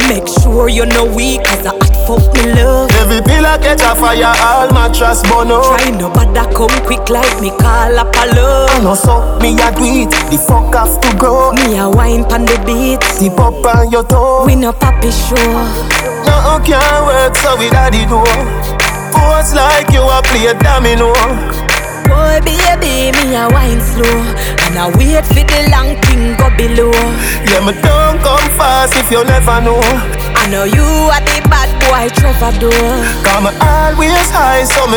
Make sure you no weak, cause I hot fuck me love. Every pillar catch a fire, all mattress burn up. Try no bother come quick like me call up a love. I know so, me a do it, the fuck have to grow. Me a wine pon the beat, Tip up on your toe. we no papi show. No can't work, so we daddy do. Pose like you a play domino. Boy baby, me a wine slow, and I wait for the long thing go below. Yeah, me don't come fast if you never know. I know you are the bad boy Trevor though. Come always high, so me